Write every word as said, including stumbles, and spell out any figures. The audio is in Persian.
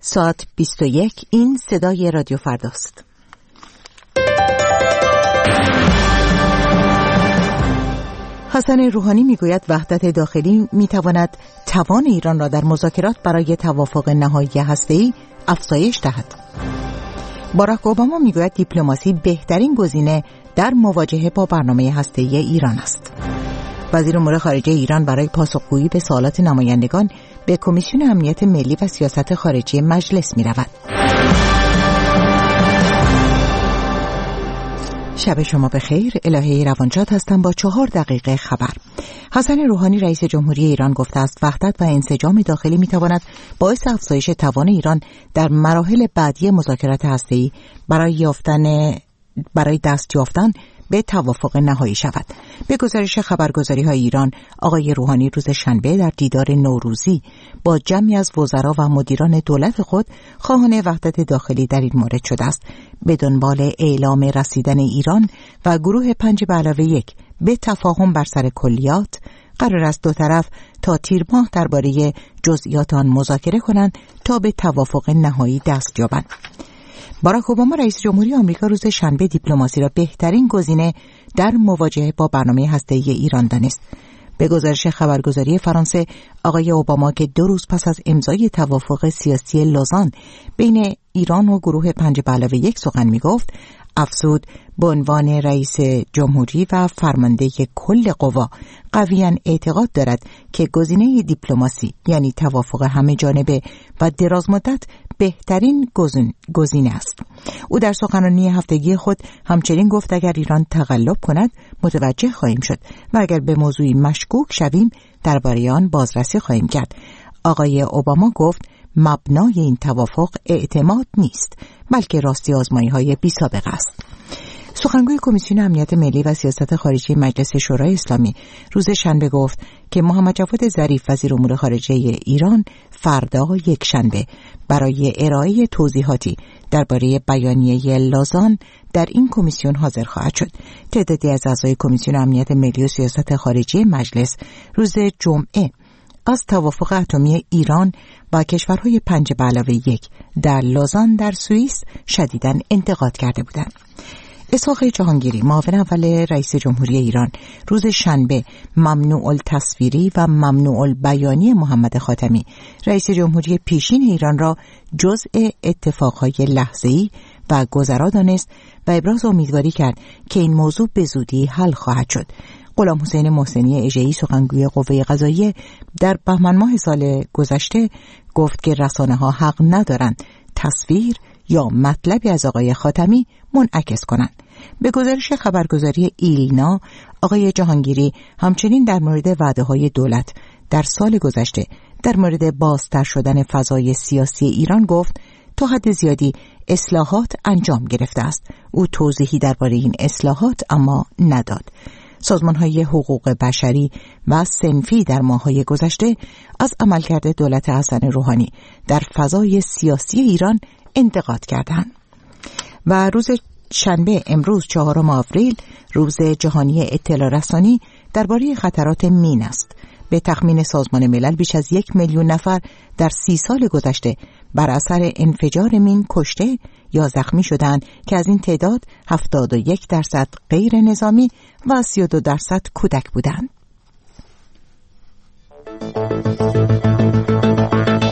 ساعت بیست و یک. این صدای رادیو فرداست. حسن روحانی میگوید وحدت داخلی میتواند توان ایران را در مذاکرات برای توافق نهایی هسته‌ای افزایش دهد. باراک اوباما میگوید دیپلماسی بهترین گزینه در مواجهه با برنامه هسته‌ای ایران است. وزیر امور خارجه ایران برای پاسخگویی به سوالات نمایندگان به کمیسیون امنیت ملی و سیاست خارجی مجلس می‌رود. شب شما بخیر. الهه روانشاد هستم با چهار دقیقه خبر. حسن روحانی رئیس جمهوری ایران گفته است وحدت و انسجام داخلی می‌تواند باعث افزایش توان ایران در مراحل بعدی مذاکرات هسته‌ای برای یافتن برای دست یافتن به توافق نهایی شود. به گزارش خبرگزاری‌های ایران، آقای روحانی روز شنبه در دیدار نوروزی با جمعی از وزرا و مدیران دولت خود خواهان وحدت داخلی در این مورد شده است. به دنبال اعلام رسیدن ایران و گروه پنج به علاوه یک به تفاهم بر سر کلیات، قرار است دو طرف تا تیر ماه درباره جزئیات آن مذاکره کنند تا به توافق نهایی دست یابند. باراک اوباما رئیس جمهوری آمریکا روز شنبه دیپلماسی را بهترین گزینه در مواجهه با برنامه هسته‌ای ایران دانست. به گزارش خبرگزاری فرانسه، آقای اوباما که دو روز پس از امضای توافق سیاسی لوزان بین ایران و گروه پنج به علاوه یک سخن می‌گفت، افزود به عنوان رئیس جمهوری و فرمانده کل قوا قویاً اعتقاد دارد که گزینه دیپلماسی یعنی توافق همه جانبه و دراز مدت بهترین گزینه است. او در سخنرانی هفتگی خود همچنین گفت اگر ایران تقلب کند متوجه خواهیم شد و اگر به موضوعی مشکوک شویم درباره آن بازرسی خواهیم کرد. آقای اوباما گفت مبنای این توافق اعتماد نیست بلکه راستی آزمایی‌های بی‌سابقه است. سخنگوی کمیسیون امنیت ملی و سیاست خارجی مجلس شورای اسلامی روز شنبه گفت که محمد جواد ظریف وزیر امور خارجه ایران فردا یک شنبه برای ارائه توضیحاتی درباره بیانیه لوزان در این کمیسیون حاضر خواهد شد. تعدادی از اعضای کمیسیون امنیت ملی و سیاست خارجی مجلس روز جمعه از توافق اتمی ایران با کشورهای پنج به علاوه یک در لوزان در سوئیس شدیداً انتقاد کرده بودند. اسحاق جهانگیری معاون اول رئیس جمهوری ایران روز شنبه ممنوع التصویری و ممنوع البیانی محمد خاتمی رئیس جمهوری پیشین ایران را جزء اتفاقهای لحظه‌ای و گذرا دانست و ابراز امیدواری کرد که این موضوع به زودی حل خواهد شد. غلام حسین محسنی اژه‌ای سخنگوی قوه قضاییه در بهمن ماه سال گذشته گفت که رسانه‌ها حق ندارند تصویر یا مطلبی از آقای خاتمی منعکس کنند. به گزارش خبرگزاری ایلنا، آقای جهانگیری همچنین در مورد وعده‌های دولت در سال گذشته در مورد بازتر شدن فضای سیاسی ایران گفت تا حد زیادی اصلاحات انجام گرفته است. او توضیحی درباره این اصلاحات اما نداد. سازمان‌های حقوق بشری و صنفی در ماه‌های گذشته از عملکرد دولت حسن روحانی در فضای سیاسی ایران انتقاد کردند. و روز شنبه امروز چهارم آوریل روز جهانی اطلاع رسانی درباره خطرات مین است. به تخمین سازمان ملل بیش از یک میلیون نفر در سی سال گذشته بر اثر انفجار مین کشته یا زخمی شدند که از این تعداد هفتاد و یک درصد غیر نظامی و سی و دو درصد کودک بودند.